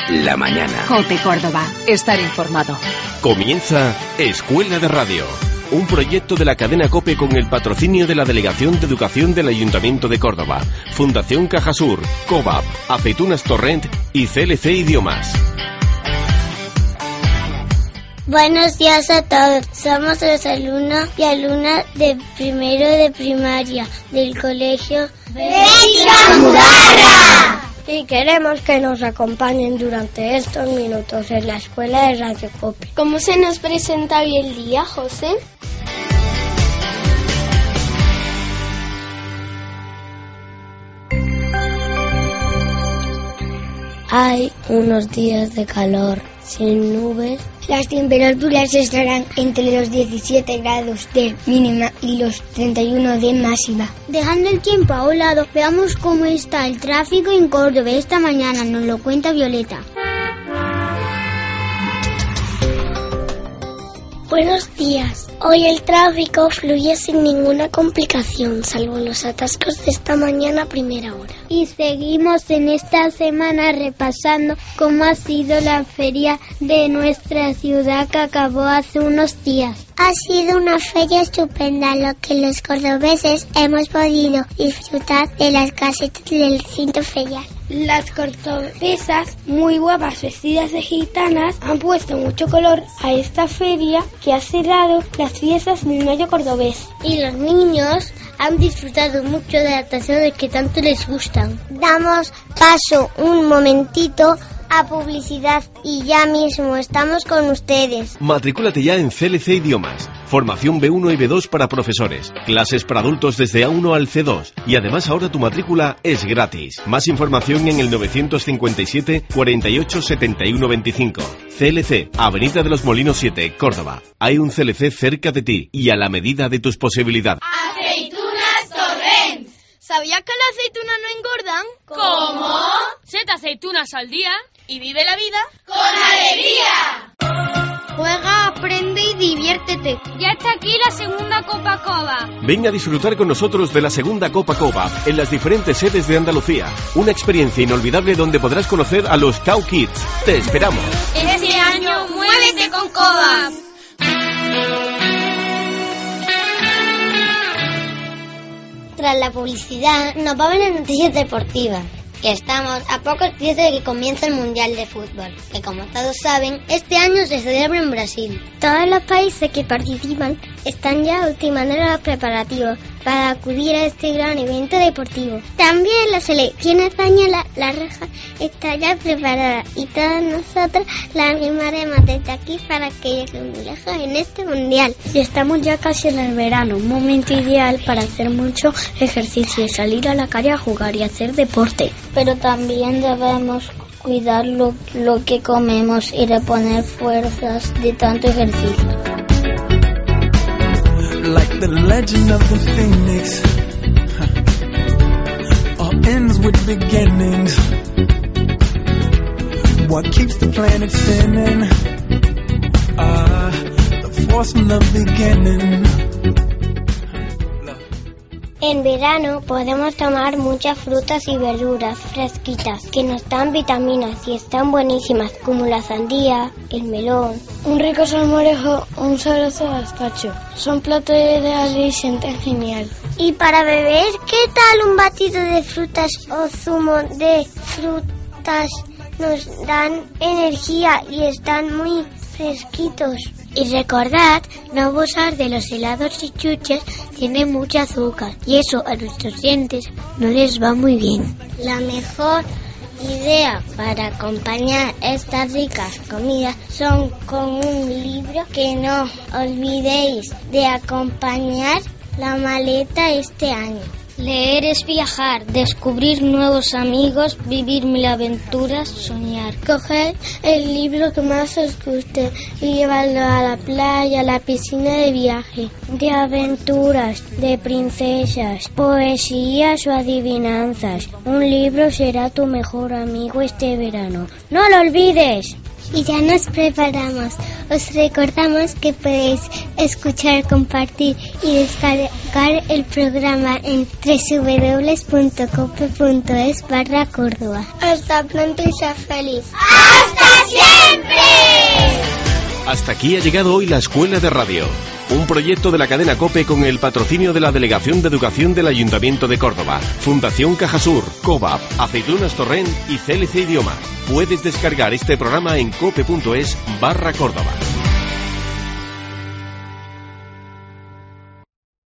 la mañana. COPE Córdoba. Estar informado. Comienza Escuela de Radio, un proyecto de la cadena COPE con el patrocinio de la Delegación de Educación del Ayuntamiento de Córdoba, Fundación Cajasur, COVAP, Aceitunas Torrent y CLC Idiomas. Buenos días a todos. Somos los alumnos y alumnas de primero de primaria del colegio Bética Mudarra. Y queremos que nos acompañen durante estos minutos en la escuela de Radio COPE. ¿Cómo se nos presenta hoy el día, José? Hay unos días de calor, sin nubes. Las temperaturas estarán entre los 17 grados de mínima y los 31 de máxima. Dejando el tiempo a un lado, veamos cómo está el tráfico en Córdoba esta mañana. Nos lo cuenta Violeta. Buenos días. Hoy el tráfico fluye sin ninguna complicación, salvo los atascos de esta mañana a primera hora. Y seguimos en esta semana repasando cómo ha sido la feria de nuestra ciudad que acabó hace unos días. Ha sido una feria estupenda, lo que los cordobeses hemos podido disfrutar de las casetas del recinto ferial. Las cordobesas, muy guapas vestidas de gitanas, han puesto mucho color a esta feria que ha cerrado las fiestas del Mayo cordobés. Y los niños han disfrutado mucho de las atracciones que tanto les gustan. Damos paso un momentito a publicidad y ya mismo estamos con ustedes. Matricúlate ya en CLC Idiomas. Formación B1 y B2 para profesores. Clases para adultos desde A1 al C2. Y además ahora tu matrícula es gratis. Más información en el 957 48 71 25. CLC, Avenida de los Molinos 7, Córdoba. Hay un CLC cerca de ti y a la medida de tus posibilidades. ¡Aceitunas Torrent! ¿Sabías que las aceitunas no engordan? ¿Cómo? 7 aceitunas al día y vive la vida ¡con alegría! Juega, aprende y diviértete. Ya está aquí la segunda Copa Cova. Ven a disfrutar con nosotros de la segunda Copa Cova en las diferentes sedes de Andalucía. Una experiencia inolvidable donde podrás conocer a los Cow Kids. Te esperamos. Este año, muévete con Cova. Tras la publicidad, nos vamos a las noticias deportivas. Que estamos a pocos días de que comience el Mundial de Fútbol, que como todos saben, este año se celebra en Brasil. Todos los países que participan están ya ultimando los preparativos para acudir a este gran evento deportivo. También la selección española, la roja, está ya preparada y todos nosotros la animaremos desde aquí para que llegue muy lejos en este Mundial. Y estamos ya casi en el verano, un momento ideal para hacer mucho ejercicio y salir a la calle a jugar y hacer deporte. Pero también debemos cuidar lo que comemos y reponer fuerzas de tanto ejercicio. Like the legend of the phoenix, all ends with beginnings. What keeps the planet spinning? The force from the beginning. En verano podemos tomar muchas frutas y verduras fresquitas que nos dan vitaminas y están buenísimas, como la sandía, el melón, un rico salmorejo o un sabroso gazpacho. Son platos ideales y sienten genial. Y para beber, ¿qué tal un batido de frutas o zumo de frutas? Nos dan energía y están muy fresquitos. Y recordad no abusar de los helados y chuches, tienen mucho azúcar y eso a nuestros dientes no les va muy bien. La mejor idea para acompañar estas ricas comidas son con un libro. Que no olvidéis de acompañar la maleta este año. Leer es viajar, descubrir nuevos amigos, vivir mil aventuras, soñar. Coger el libro que más os guste y llevarlo a la playa, a la piscina de viaje. De aventuras, de princesas, poesías o adivinanzas. Un libro será tu mejor amigo este verano. ¡No lo olvides! Y ya nos preparamos Os recordamos que podéis escuchar, compartir y descargar el programa en www.cope.es/Córdoba. Hasta pronto y sea feliz. ¡Hasta siempre! Hasta aquí ha llegado hoy la Escuela de Radio, un proyecto de la cadena COPE con el patrocinio de la Delegación de Educación del Ayuntamiento de Córdoba, Fundación Cajasur, COVAP, Aceitunas Torrent y CLC Idiomas. Puedes descargar este programa en cope.es/Córdoba.